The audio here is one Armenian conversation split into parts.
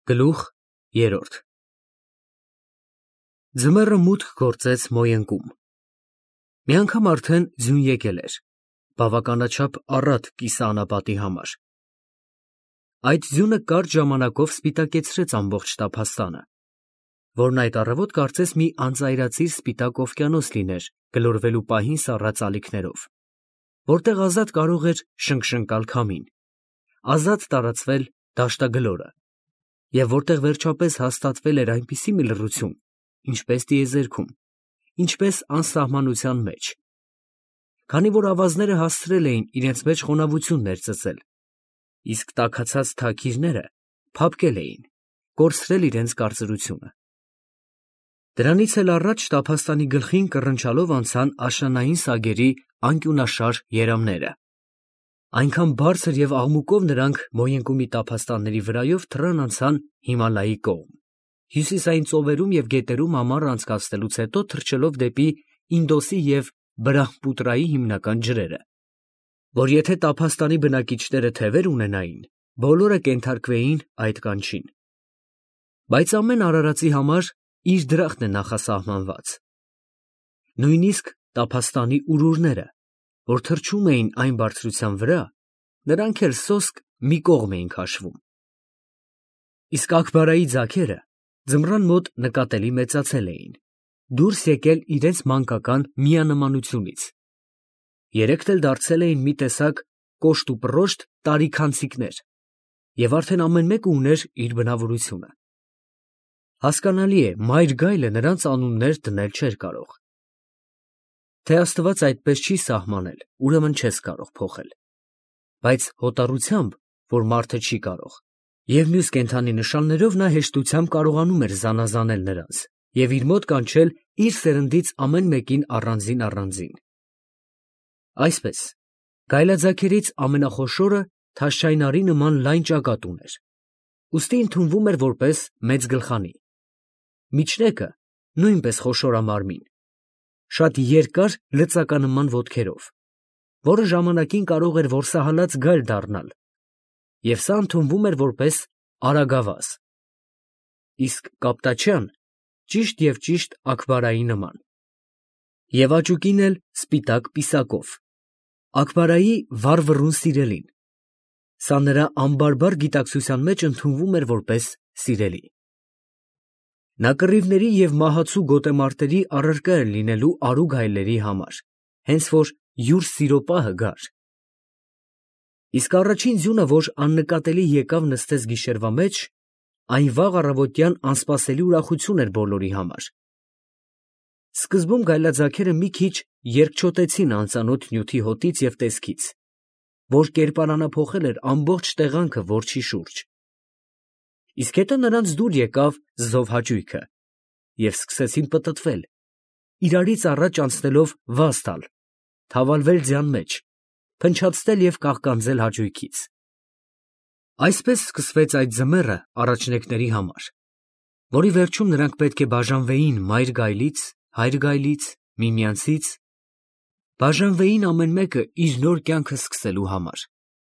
Գլուխ երրորդ Ձմեռը մուտք գործեց Մոյենկում։ Մի անգամ արդեն ձյուն եկել էր, բավականաչափ առատ կիսաանապատի համար։ Այդ ձյունը կարճ ժամանակով սպիտակեցրեց ամբողջ տափաստանը, որն այդ առավոտ կարծես մի անծայրածիր սպիտակ օվկիանոս լիներ գլորվելու պահին սառած ալիքներով, որտեղ ազատ կարող էր շնկշնկալ քամին, ազատ տարածվել դաշտագլորը, և որտեղ վերջապես հաստատվել էր այնպիսի մի լռություն, ինչպես տիեզերքում, ինչպես անսահմանության մեջ, քանի որ ավազները հասցրել էին իրենց մեջ խոնավություններ ծծել, իսկ տաքացած թաքիրները փափկել էին, կորցրել իրենց կարծրությունը։ Դրանից էլ առաջ տափաստանի գլխին կռնչալով անցան աշնանային սագերի անկյունաշար երամները։ Այնքան բարձր և աղմուկով նրանք Մոյենկումի տափաստանների վրայով թռան անցան Հիմալայի կողմ, հյուսիսային ծովերում և գետերում ամառը անցկացնելուց հետո թռչելով դեպի Ինդոսի և Բրահմպուտրայի հիմնական ջրերը, որ եթե տափաստանի բնակիչները թևեր ունենային, բոլորը կենթարկվեին այդ կանչին։ Բայց ամեն արարածի համար իր դրախտն է նախասահմանված։ Նույնիսկ տափաստանի ուրուրները, որ թռչում էին այն բարձրության վրա, նրանք էլ սոսկ մի կողմ էին քաշվում։ Իսկ Աքբարայի ձագերը ձմռան մոտ նկատելի մեծացել էին, դուրս եկել իրենց մանկական միանմանությունից, երեքդ էլ դարձել էին մի տեսակ կոշտ ու տարիքանցիկներ, և արդեն ամեն մեկը ուներ իր բնավորությունը։ Հասկանալի է, մայր գայլը նրանց անուններ դնել չէր կարող։ Թե Աստված այդպես չի սահմանել, ուրեմն չես կարող փոխել, բայց հոտառությամբ, որ մարդը չի կարող, և մյուս կենդանի նշաններով նա հեշտությամբ կարողանում էր զանազանել նրանց և իր մոտ կանչել իր սերնդից ամեն մեկին առանձին։ Այսպես, գայլաձագերից ամենախոշորը թաշչայնարի նման լայն ճակատ ուներ, ուստի ընդունվում էր որպես մեծ գլխանի, միջնեկը նույնպես խոշորամարմին, շատ երկար լծականման ոտքերով, որը ժամանակին կարող էր որսահալած գայլ դառնալ, և սա ընդունվում էր որպես արագավազ, իսկ կապտաչյան ճիշտ Աքբարայի նման, և աճուկին էլ սպիտակ պիսակով, Աքբարայի վառվռուն սիրելին, սա նրա անբարբար գիտակցության մեջ ընդունվում էր որպես սիրելի։ Նա կռիվների և մահացու գոտեմարտերի առարկա էր լինելու արու գայլերի համար, հենց որ յուր սիրո պահը գար։ Իսկ առաջին ձյունը, որ աննկատելի եկավ նստեց գիշերվա մեջ, այն վաղ առավոտյան անսպասելի ուրախություն էր բոլորի համար։ Սկզբում գայլաձագերը մի քիչ երկչոտեցին անծանոթ նյութի հոտից և տեսքից, որ կերպարանափոխել էր ամբողջ տեղանքը որջի շուրջ, իսկ հետո նրանց դուր եկավ զով հաճույքը, և սկսեցին պտտվել, իրարից առաջ անցնելով վազ տալ, թավալվել ձյան մեջ, փնչացնել և կաղկանձել հաճույքից։ Այսպես սկսվեց այդ ձմեռը առաջնեկների համար, որի վերջում նրանք պետք է բաժանվեին մայր գայլից, հայր գայլից, միմյանցից, բաժանվեին ամեն մեկը իր նոր կյանքը սկսելու համար։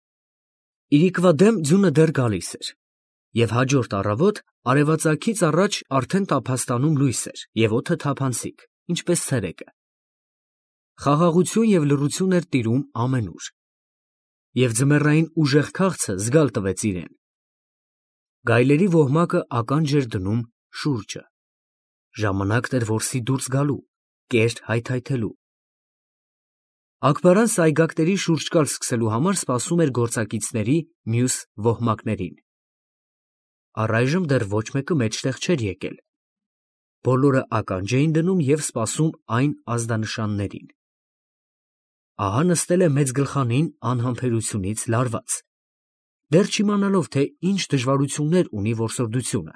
Իրիկվա դեմ ձյունը դեռ գալիս էր, և հաջորդ առավոտ արևածագից առաջ արդեն տափաստանում լույս էր և օդը թափանցիկ, ինչպես ցերեկը։ Խաղաղություն և լռություն էր տիրում ամենուր, և ձմեռային ուժեղ քաղցը զգալ տվեց իրեն։ Գայլերի ոհմակը ականջ էր դնում շուրջը, ժամանակն էր որսի դուրս գալու, կեր հայթայթելու։ Աքբարան սայգակների շուրջկալ սկսելու համար սպասում էր գործակիցների մյուս ոհմակներին։ Առայժմ դեռ ոչ մեկը մեջտեղ չէր եկել, բոլորը ականջ էին դնում և սպասում այն ազդանշաններին։ Ահա նստել է մեծ գլխանին անհամբերությունից լարված, դեռ չիմանալով, թե ինչ դժվարություններ ունի որսորդությունը։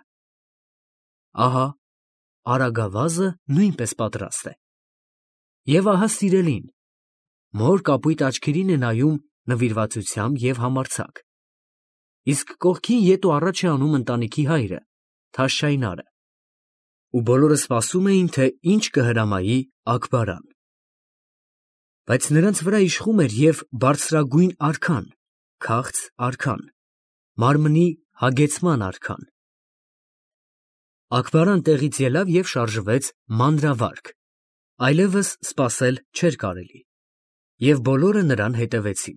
Ահա արագավազը նույնպես պատրաստ է։ Եվ ահա սիրելին, մոր կապույտ աչքերին է նայում նվիրվածությամբ և համարձակ, իսկ կողքին ետ ու առաջ է անում ընտանիքի հայրը, թաշչայնարը, ու բոլորը սպասում էին, թե ինչ կհրամայի Աքբարան։ Բայց նրանց վրա իշխում էր և բարձրագույն արքան, քաղց արքան, մարմնի հագեցման արքան, Աքբարան տեղից ելավ և շարժվեց մանրավարգ, այլևս սպասել չէր կարելի, և բոլորը նրան հետևեցին։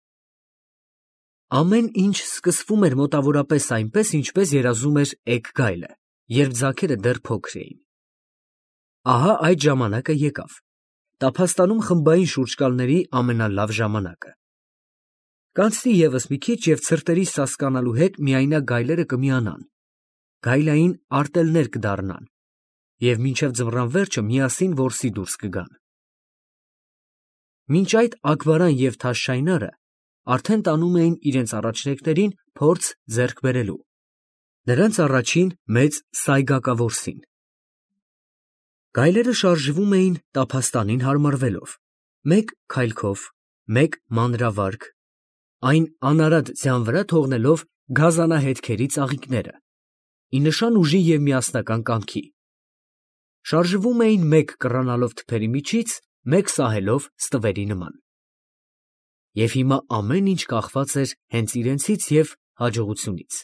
Ամեն ինչ սկսվում էր մոտավորապես այնպես, ինչպես երազում էր էգ գայլը, երբ ձագերը դեռ փոքր էին։ Ահա այդ ժամանակը եկավ, տափաստանում խմբային շուրջ գալների ամենալավ ժամանակը։ Կանցնի ևս մի քիչ, և ցրտերի սասկանալու հետ միայնակ գայլերը կմիանան, գայլային արտելներ կդառնան, և մինչև ձմռան վերջը միասին որսի դուրս կգան։ Մինչ այդ Աքբարան և Թաշշայնարը արդեն տանում էին իրենց առաջնեկներին փորձ ձեռք բերելու, նրանց առաջին մեծ սայգակավորսին։ Գայլերը շարժվում էին տափաստանին հարմարվելով, մեկ քայլքով, մեկ մանրավարգ, այն անարատ ձյան վրա թողնելով գազանահետքերի ծաղիկները, ի նշան ուժի և միասնական կամքի։ Շարժվում էին մեկ կռանալով թփերի միջից, մեկ սահելով ստվերի նման։ Եվ հիմա ամեն ինչ կախված էր հենց իրենցից և հաջողությունից։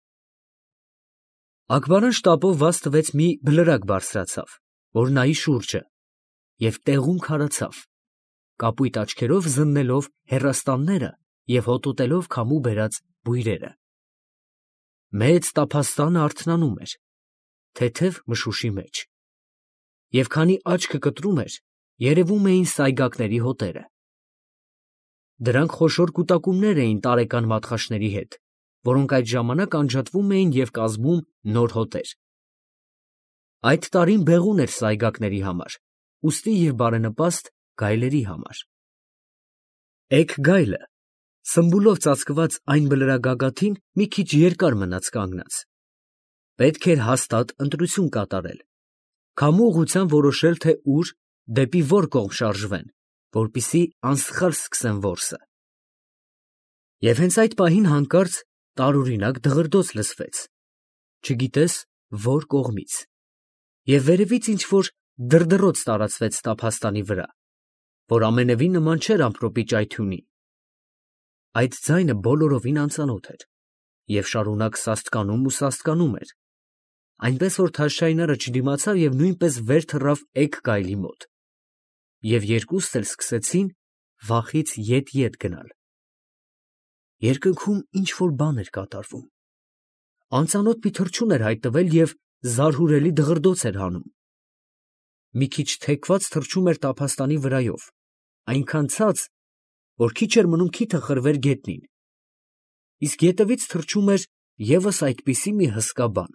Աքբարան շտապով վազ տվեց մի բլրակ բարձրացավ, որ նայի շուրջը, և տեղում քարացավ, կապույտ աչքերով զննելով հեռաստանները և հոտոտելով քամու բերած բույրերը։ Մեծ տափաստանը արթնանում էր, թեթև մշուշի մեջ, և քանի աչքը կտրում էր, երևում էին սայգակների հոտերը։ Դրանք խոշոր կուտակումներ էին տարեկան մատխաշների հետ, որոնք այդ ժամանակ անջատվում էին և կազմում նոր հոտեր։ Այդ տարին բեղուն էր սայգակների համար, ուստի և բարենպաստ գայլերի համար։ Էգ գայլը սմբուլով ծածկված այն բլրագագաթին մի քիչ երկար մնաց կանգնած։ Պետք էր հաստատ ընտրություն կատարել, քամու ուղղությամբ որոշել, թե ուր, դեպի որ կողմ շարժվեն, որպեսզի անսխալ սկսեն որսը։ Եվ հենց այդ պահին հանկարծ տարօրինակ դղրդոց լսվեց, չգիտես որ կողմից, և վերևից ինչ֊որ դրդռոց տարածվեց տափաստանի վրա, որ ամենևին նման չէր ամպրոպի ճայթյունի։ Այդ ձայնը բոլորովին անծանոթ էր և շարունակ սաստկանում ու սաստկանում էր, այնպես որ Թաշշայնարը չդիմացավ և նույնպես վեր թռավ էգ գայլի մոտ, և երկուսն էլ սկսեցին վախից ետ գնալ։ Երկնքում ինչ֊որ բան էր կատարվում, անծանոթ մի թռչուն էր հայտնվել և զարհուրելի դղրդոց էր հանում։ Մի քիչ թեքված թռչում էր տափաստանի վրայով, այնքան ցած, որ քիչ էր մնում քիթը խրվեր գետնին, իսկ ետևից թռչում էր ևս այդպիսի մի հսկա բան։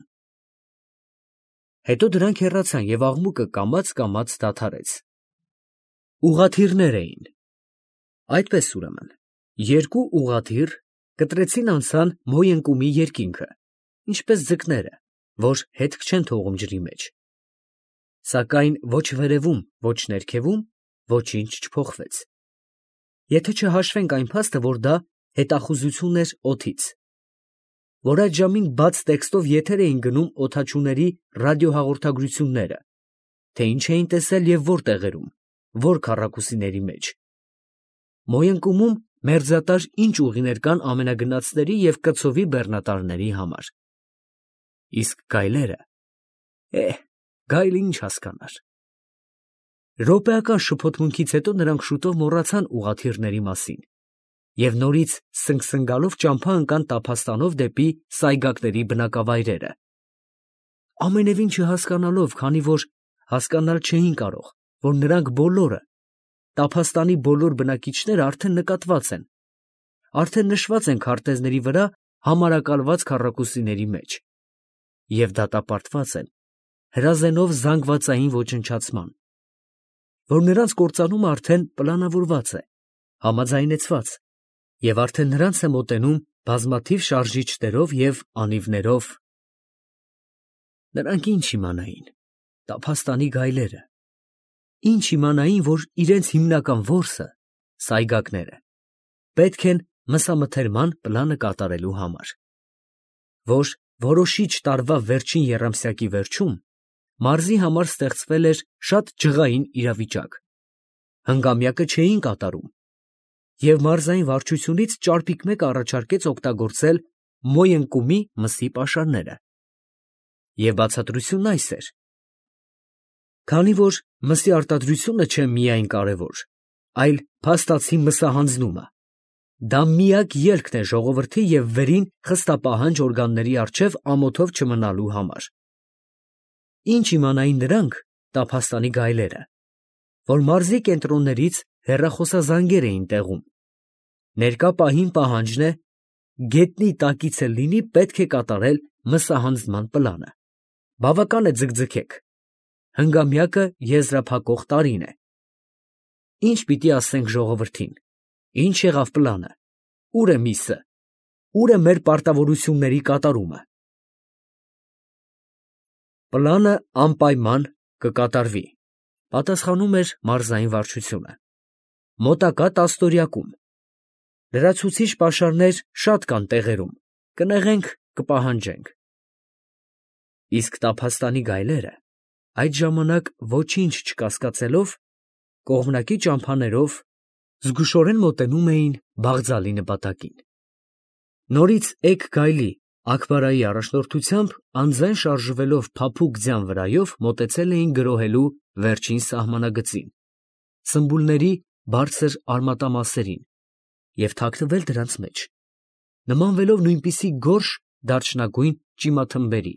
Հետո դրանք հեռացան, և աղմուկը կամաց դադարեց։ Ուղղաթիռներ էին։ Այդպես ուրեմն, երկու ուղղաթիռ կտրեցին անցան Մոյընկումի երկինքը, ինչպես ձկները, որ հետք չեն թողում ջրի մեջ։ Սակայն ոչ վերևում, ոչ ներքևում ոչինչ չփոխվեց, եթե չհաշվենք այն փաստը, որ դա հետախուզություն էր օդից, որ այդ ժամին բաց տեքստով եթեր էին գնում օդաչուների ռադիոհաղորդագրությունները, թե ինչ էին տեսել և որ տեղերում, որ քառակուսիների մեջ, Մոյընկումում մերձատար ինչ ուղիներ կան ամենագնացների և կցովի բեռնատարների համար։ Իսկ գայլերը… գայլը ինչ հասկանար։ Րոպեական շփոթմունքից հետո նրանք շուտով մոռացան ուղղաթիռների մասին և նորից սնգսնգալով ճամփա ընկան տափաստանով դեպի սայգակների բնակավայրերը, ամենևին չհասկանալով, քանի որ հասկանալ չէին կարող, որ նրանք բոլորը, տափաստանի բոլոր բնակիչները արդեն նկատված են, արդեն նշված են քարտեզների վրա համարակալված քառակուսիների մեջ և դատապարտված են հրազենով զանգվածային ոչնչացման, որ նրանց կործանումը արդեն պլանավորված է, համաձայնեցված, և արդեն նրանց է մոտենում բազմաթիվ շարժիչներով և անիվներով։ Նրանք ինչ իմանային, տափաստանի գայլերը, ինչ իմանային, որ իրենց հիմնական որսը, սայգակները, պետք են մսամթերման պլանը կատարելու համար, որ որոշիչ տարվա վերջին եռամսյակի վերջում մարզի համար ստեղծվել էր շատ ջղային իրավիճակ, հնգամյակը չէին կատարում, և մարզային վարչությունից ճարպիկ մեկը առաջարկեց օգտագործել Մոյընկումի մսի պաշարները։ Եվ բացատրությունն այս էր. քանի որ մսի արտադրությունը չէ միայն կարևոր, այլ փաստացի մսահանձնումը, դա միակ ելքն է ժողովրդի և վերին խստապահանջ օրգանների առջև ամոթով չմնալու համար։ Ինչ իմանային նրանք, տափաստանի գայլերը, որ մարզի կենտրոններից հեռախոսազանգեր էին տեղում, ներկա պահին պահանջն է, գետնի տակից էլ լինի պետք է կատարել մսահանձնման պլանը։ Բավական է ձգձգեք, հնգամյակը եզրափակող տարին է։ Ինչ պիտի ասենք ժողովրդին, ինչ եղավ պլանը, ուր է միսը, ուր է մեր պարտավորությունների կատարումը։ Պլանը անպայման կկատարվի, պատասխանում էր մարզային վարչությունը։ Մոտակա տասնօրյակում։ Լրացուցիչ պաշարներ շատ կան տեղերում, կնեղենք, կպահանջենք։ Իսկ տափաստանի գայլերը այդ ժամանակ ոչինչ չկասկածելով, կողմնակի ճամփաներով զգուշորեն մոտենում էին Բաղձալի նպատակին։ Նորից էգ գայլի Աքբարայի առաջնորդությամբ անձայն շարժվելով փափուկ ձյան վրայով մոտեցել էին գրոհելու վերջին սահմանագծին, սմբուլների բարձր արմատամասերին և թաքնվել դրանց մեջ, նմանվելով նույնպիսի գորշ դարչնագույն ճիմաթմբերի։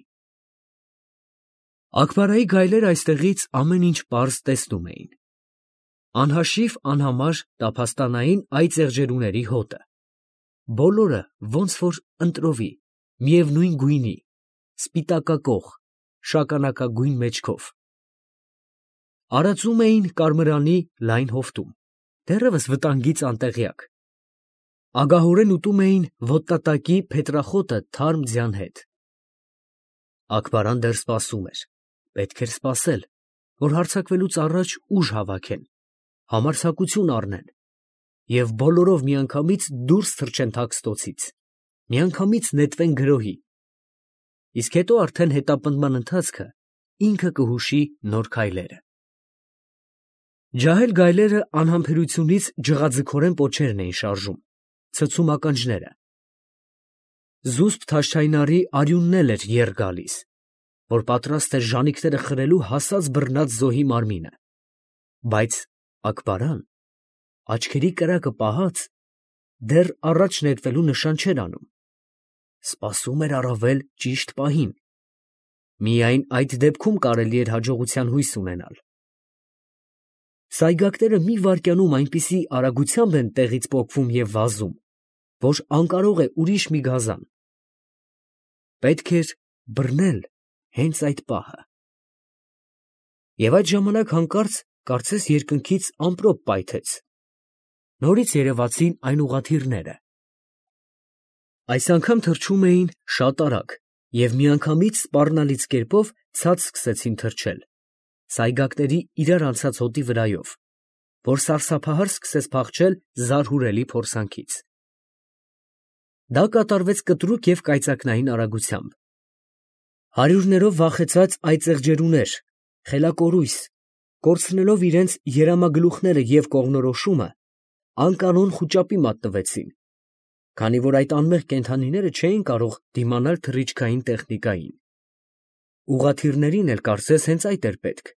Աքբարայի գայլերը այստեղից ամեն ինչ պարզ տեսնում էին. անհաշիվ անհամար տափաստանային այծ եղջերուների հոտը, բոլորը ոնց որ ընտրովի, միևնույն գույնի, սպիտակակող, շագանակագույն մեջքով։ Արածում էին կարմրանի լայն հովտում, դեռևս վտանգից անտեղյակ։ Ագահորեն ուտում էին ոտնատակի փետրախոտը թարմ ձյան հետ։ Աքբարան դեռ սպասում էր, պետք էր սպասել, որ հարձակվելուց առաջ ուժ հավաքեն, համարձակություն առնեն և բոլորով միանգամից դուրս թռչեն Թաքստոցից, միանգամից նետվեն գրոհի, իսկ հետո արդեն հետապնդման ընթացքը ինքը կհուշի նոր քայլերը։ Ջահել գայլերը անհամբերությունից ջղաձգորեն պոչերն էին շարժում, ցցում ականջները։ Զուսպ Թաշթայնարի արյունն էլ էր եռ գալիս, որ պատրաստ էր ժանիքները խրելու հասած բռնած զոհի մարմինը, բայց Աքբարան, աչքերի կրակը պահած, դեռ առաջ նետվելու նշան չէր անում, սպասում էր առավել ճիշտ պահին, միայն այդ դեպքում կարելի էր հաջողության հույս ունենալ։ Սայգակները մի վայրկյանում այնպիսի արագությամբ են տեղից պոկվում և վազում, որ անկարող է ուրիշ մի գազան։ Պետք էր բռնել հենց այդ պահը։ Եվ այդ ժամանակ հանկարծ կարծես երկնքից ամպրոպ պայթեց։ Նորից երևացին այն ուղղաթիռները։ Այս անգամ թռչում էին շատ արագ և միանգամից սպառնալից կերպով ցած սկսեցին թռչել, սայգակների իրար անցած հոտի վրայով, որ սարսափահար սկսեց փախչել զարհուրելի փորձանքից։ Դա կատարվեց կտրուկ և կայծակնային արագությամբ։ Հարյուրներով վախեցած այծեղջերուներ, խելակորույս, կորցնելով իրենց երամագլուխները և կողմնորոշումը, անկանոն խուճապի մատնվեցին, քանի որ այդ անմեղ կենդանիները չէին կարող դիմանալ թռիչքային տեխնիկային։ Ուղղաթիռներին էլ կարծես հենց այդ էր պետք։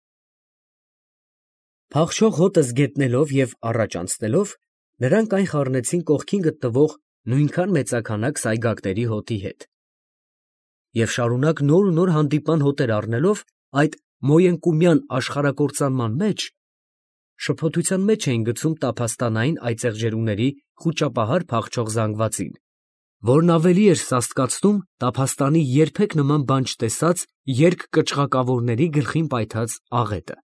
Փախչող հոտը զգետնելով և առաջ անցնելով, նրանք այն խառնեցին կողքին գտնվող նույնքան մեծաքանակ սայգակների հոտի հետ։ Եվ շարունակ նոր ու նոր հանդիպան հոտեր առնելով այդ մոյենկումյան աշխարհակործանման մեջ, շփոթության մեջ էին գցում տափաստանային այծեղջերուների խուճապահար փախչող զանգվածին, որն ավելի էր սաստկացնում տափաստանի երբեք նման բան չտեսած երկկչղակավորների գլխին պայթած աղետը։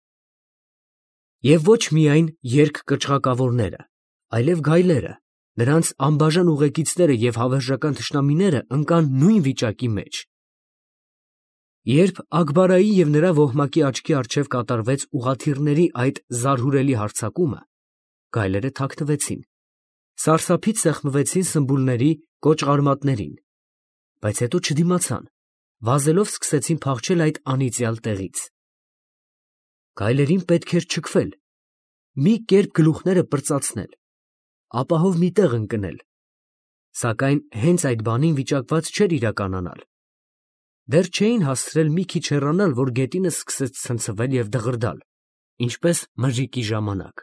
Եվ ոչ միայն երկկչղակավորները, այլև գայլերը, նրանց անբաժան ուղեկիցները և հավերժական թշնամիները ընկան նույն վիճակի մեջ։ Երբ Աքբարայի և նրա ոհմակի աչքի առջև կատարվեց ուղղաթիռների այդ զարհուրելի հարձակումը, գայլերը թաքնվեցին, սարսափից սեղմվեցին սմբուլների կոճղարմատներին, բայց հետո չդիմացան, վազելով սկսեցին փախչել այդ անիծյալ տեղից։ Գայլերին պետք էր չքվել, մի կերպ գլուխները պրծացնել, ապահով մի տեղ ընկնել, սակայն հենց այդ բանին վիճակված չէր իրականանալ։ Դեռ չէին հասցրել մի քիչ հեռանալ, որ գետինը սկսեց ցնցվել և դղրդալ, ինչպես մրրիկի ժամանակ։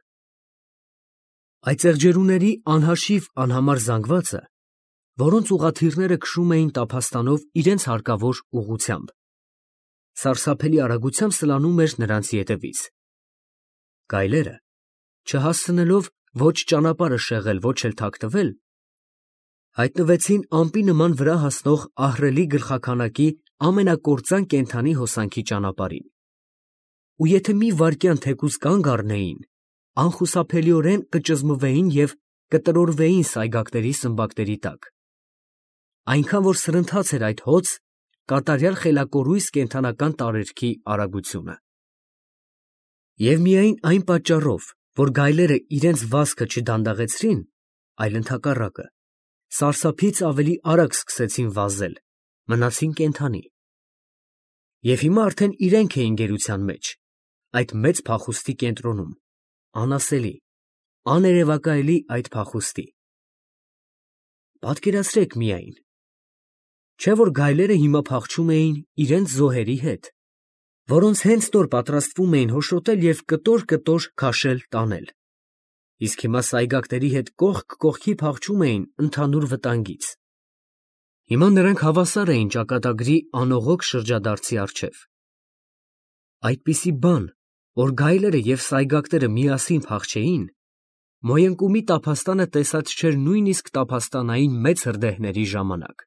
Այծեղջերուների անհաշիվ անհամար զանգվածը, որոնց ուղղաթիռները քշում էին տափաստանով իրենց հարկավոր ուղղությամբ, սարսափելի արագությամբ սլանում էր նրանց ետևից։ Գայլերը, չհասցնելով ոչ ճանապարհը շեղել, ոչ էլ թաքնվել, հայտնվեցին ամպի նման վրա հասնող ահռելի գլխաքանակի ամենակործան կենդանի հոսանքի ճանապարհին։ Ու եթե մի վայրկյան թեկուզ կանգ առնեին, անխուսափելիորեն կճզմվեին և կտրորվեին սայգակների սմբակների տակ։ Այնքան որ սրընթաց էր այդ հոծ, կատարյալ խելակորույս կենդանական տարերքի արագությունը։ Եվ միայն այն պատճառով, որ գայլերը իրենց վազքը չդանդաղեցրին, այլ ընդհակառակը, սարսափից ավելի արագ սկսեցին վազել, մնացին կենդանի։ Եվ հիմա արդեն իրենք էին գերության մեջ, այդ մեծ փախուստի կենտրոնում, անասելի, աներևակայելի այդ փախուստի։ Պատկերացրեք միայն, չէ՞ որ գայլերը հիմա փախչում էին իրենց զոհերի հետ, որոնց հենց նոր պատրաստվում էին հոշոտել և կտոր-կտոր քաշել տանել, իսկ հիմա սայգակների հետ կողք կողքի փախչում էին ընդհանուր վտանգից։ Հիմա նրանք հավասար էին ճակատագրի անողոք շրջադարձի առջև։ Այդպիսի բան, որ գայլերը և սայգակները միասին փախչեին, Մոյընկումի տափաստանը տեսած չէր նույնիսկ տափաստանային մեծ հրդեհների ժամանակ։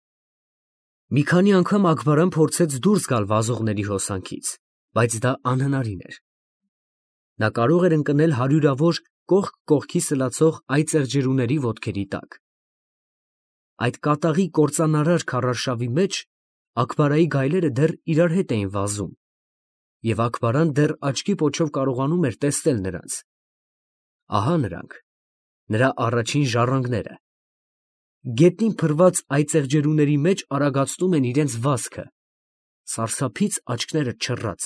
Մի քանի անգամ Աքբարան փորձեց դուրս գալ վազողների հոսանքից, բայց դա անհնարին էր։ Նա կարող էր ընկնել հարյուրավոր կողք կողքի սլացող այծեղջերուների ոտքերի տակ։ Այդ կատաղի կործանարար քարարշավի մեջ Աքբարայի գայլերը դեռ իրար հետ էին վազում, և Աքբարան դեռ աչքի պոչով կարողանում էր տեսնել նրանց։ Ահա նրանք, նրա առաջին ժառանգները, գետնին փռված այծեղջերուների մեջ արագացնում են իրենց վազքը, սարսափից աչքները չռած։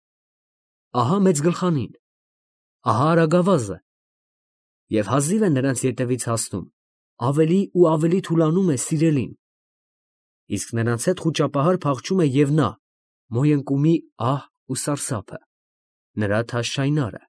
Ահա մեծ գլխանին, ահա արագավազը, և հազիվ է նրանց ետևից հասնում, ավելի ու ավելի թուլանում է սիրելին, իսկ նրանց հետ խուճապահար փախչում է և նա, Մոյընկումի ահ ու սարսափը, նրա թաշ շայնարը։